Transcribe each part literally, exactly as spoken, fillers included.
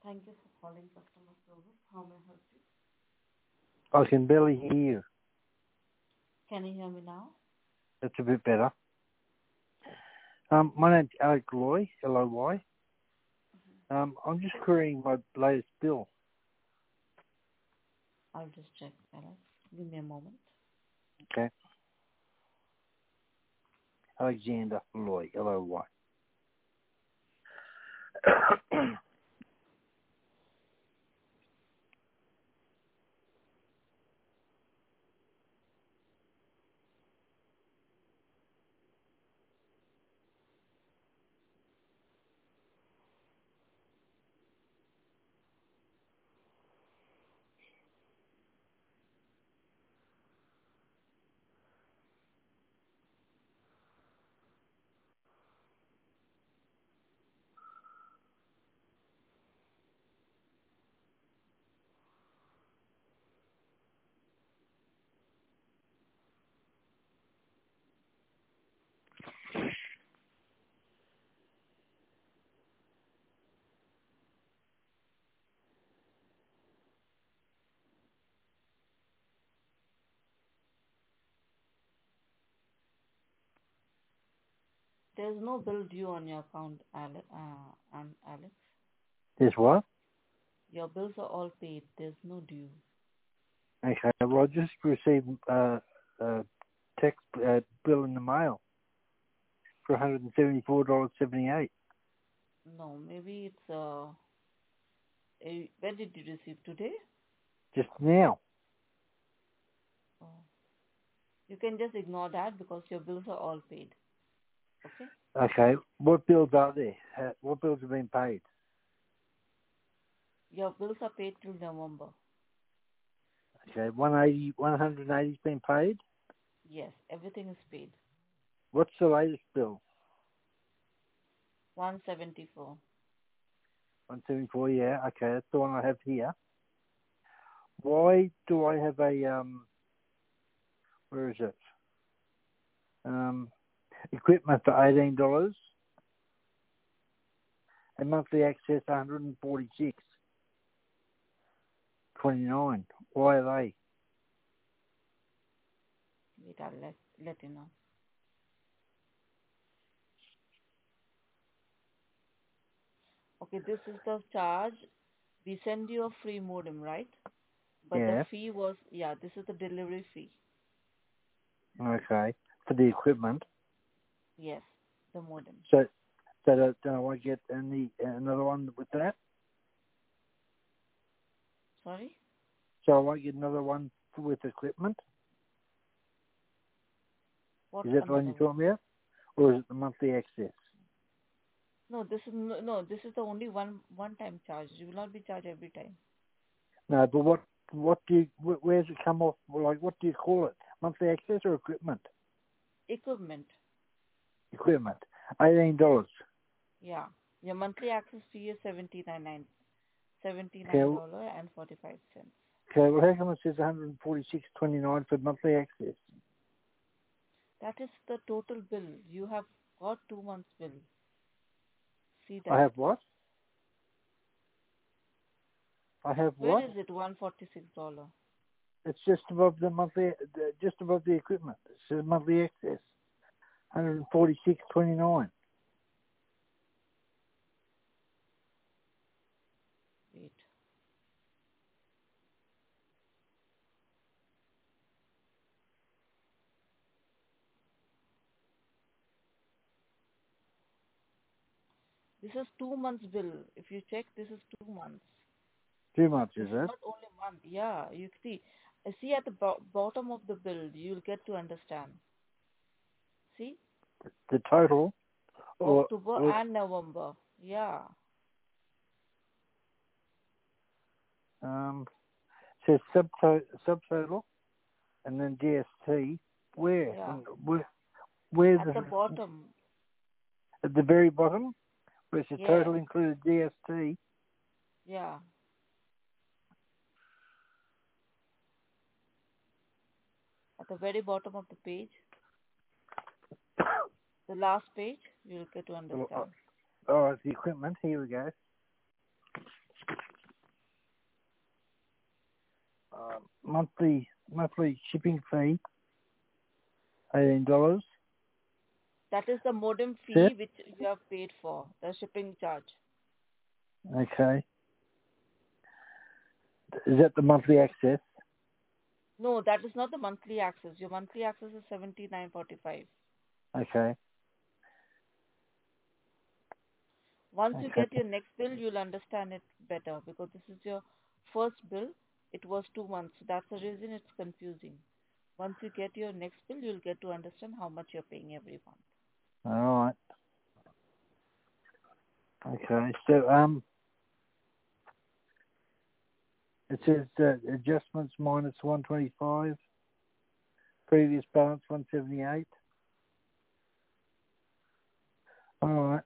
Thank you for calling customer service. How may I help you? I can barely hear you. Can you hear me now? That's a bit better. Um, my name's Alec Loy, L O Y. Um, I'm just querying my latest bill. I'll just check, Alex. Give me a moment. Okay. Alexander Loy, L O Y. There's no bill due on your account, Ale- uh, and Alex. There's what? Your bills are all paid. There's no due. Okay. Well, I just received uh, a text uh, bill in the mail for one hundred seventy-four dollars seventy-eight. No, maybe it's uh. A, when did you receive today? Just now. Oh. You can just ignore that because your bills are all paid. Okay? Okay. What bills are there? Uh, what bills have been paid? Your bills are paid till November. Okay. one eighty, one hundred eighty's been paid. Yes, everything is paid. What's the latest bill? one seventy-four. one seventy-four, yeah. Okay, that's the one I have here. Why do I have a, um, where is it? Um, equipment for eighteen dollars and monthly access one hundred forty-six twenty-nine. Why are they? Wait, I'll let, let you know. Okay, this is the charge. We send you a free modem, right? But the Yeah, fee was, yeah, this is the delivery fee. okay. For the equipment. Yes, the modem. So, so that uh, I won't get any, another one with that? Sorry? So I won't get another one with equipment? What Is that the one another you're one? talking about? Or is it the monthly access? No, this is no, no, this is the only one one time charge. You will not be charged every time. No, but what, what do you, wh- where's it come off? Like, what do you call it? Monthly access or equipment? Equipment. Equipment. eighteen dollars. Yeah. Your monthly access fee is seventy nine nine seventy Okay, nine well, dollar and forty five cents. okay, well, how come it says one hundred forty-six twenty-nine for monthly access? That is the total bill. You have got two months bill. See I that. have what? I have Where what? is it? One forty six dollar. It's just above the monthly, the, just above the equipment. It says monthly access. one hundred forty-six twenty-nine. Wait. This is two months bill. If you check, this is two months. Too much, This is is it? not only month. Yeah, you see. uh, See at the bo- bottom of the bill, you'll get to understand. See, The total, or, October or and November. Yeah, um, says subtotal, subtotal, and then G S T. Where? yeah. Where? Where's At the, the bottom. at the very bottom? Where it says Yes. total included G S T. Yeah. At the very bottom of the page, the last page, you'll get to Oh, understand. oh, it's the equipment. Here we go. uh, monthly monthly shipping fee, eighteen dollars. That is the modem Yeah. fee which you have paid for, the shipping charge. Okay. Is that the monthly access? No, that is not the monthly access. Your monthly access is seventy-nine forty-five. Okay. Once you Okay. get your next bill, you'll understand it better because this is your first bill. It was two months. That's the reason it's confusing. Once you get your next bill, you'll get to understand how much you're paying every month. All right. Okay. So um, it says uh, adjustments minus one twenty-five. Previous balance one seventy-eight. All right.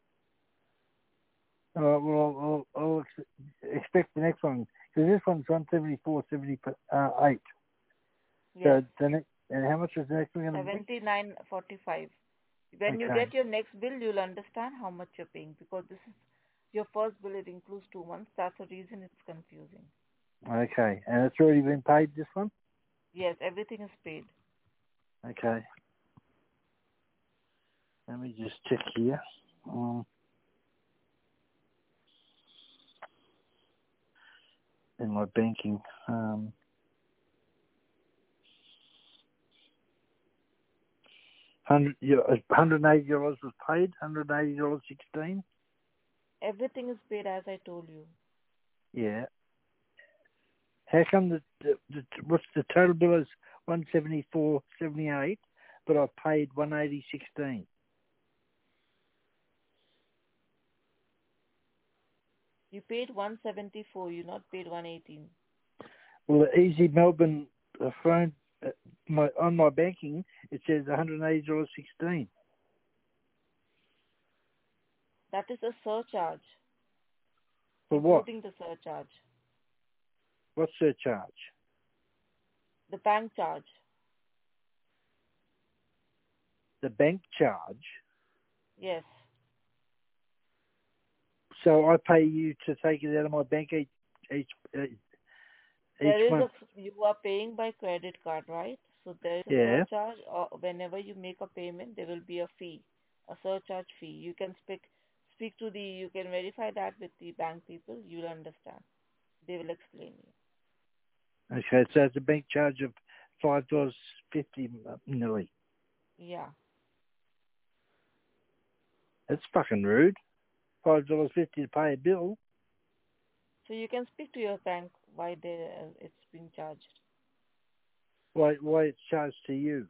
All right. Well, I'll, I'll ex- expect the next one because this one's one seventy-four seventy-eight. Yes, So the next, and how much is the next one going to be? seventy-nine forty-five. When you Okay. get your next bill, you'll understand how much you're paying because this is your first bill. It includes two months. That's the reason it's confusing. Okay. And it's already been paid, this one? Yes, everything is paid. Okay. Let me just check here. Um, in my banking. Um, hundred, yeah, one hundred eighty dollars was paid. one hundred eighty dollars sixteen. Everything is paid as I told you. Yeah. How come the, the, the what's the total bill is one seventy four seventy eight, but I paid one eighty sixteen. You paid one seventy-four. You not paid one eighteen. Well, the Easy Melbourne uh, phone, uh, my on my banking, it says one hundred eighty dollars sixteen. That is a surcharge, For what? including the surcharge, What surcharge? the bank charge. The bank charge. Yes. So I pay you to take it out of my bank each each uh, each There is month. a, you are paying by credit card, right? So there is a Yeah. surcharge, or whenever you make a payment, there will be a fee, a surcharge fee. You can speak, speak to the, you can verify that with the bank people. You'll understand. They will explain you. Okay, so it's a bank charge of five dollars fifty nearly. Yeah. That's fucking rude. Five dollars fifty to pay a bill. So you can speak to your bank why they, uh, it's being charged. Why? Why it's charged to you?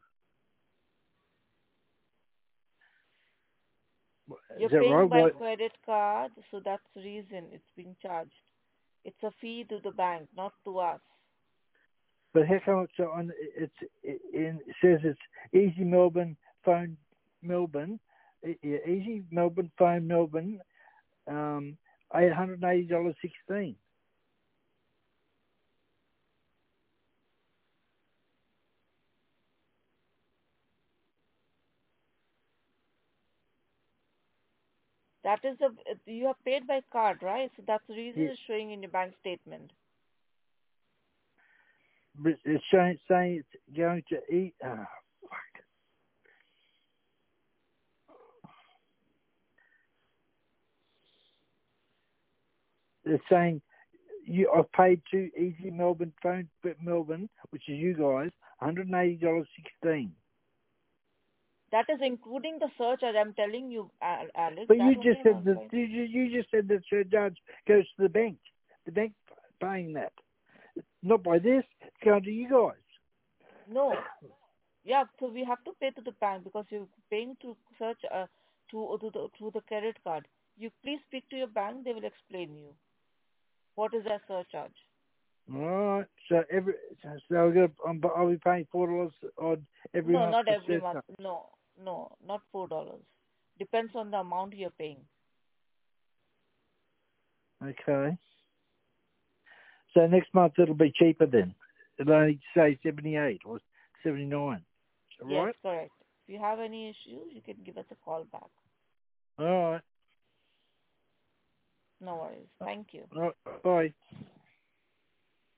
You're Is that paying right? by Why? credit card, so that's the reason it's being charged. It's a fee to the bank, not to us. But how come it's on? It's it, it says it's Easy Melbourne phone Melbourne, E- yeah, Easy Melbourne phone Melbourne, um, eight hundred eighty dollars sixteen. That is the, you are paid by card, right? So that's the reason Yeah, it's showing in your bank statement. but it's showing, saying it's going to eat. Oh, fuck. It's saying you. I've paid to Easy Melbourne phone Melbourne, which is you guys, one hundred eighty dollars sixteen. That is including the surcharge. I'm telling you, Al- Alex, But that you only just I'm said that applying. you, you you just said that surcharge goes to the bank. The bank paying that, not by this. It's going to you guys. No. Yeah, so we have to pay to the bank because you're paying to search uh, to to the to the credit card. You please speak to your bank. They will explain you what is that surcharge. All right. So every so I'll, go, I'm, I'll be paying four dollars odd every No, month not for every month. surcharge. No, no, not four dollars. Depends on the amount you're paying. Okay. So next month it'll be cheaper then. It'll only say seventy eight or seventy nine. Yes, Right. correct. If you have any issues, you can give us a call back. All right. No worries. Thank you. All right. Bye.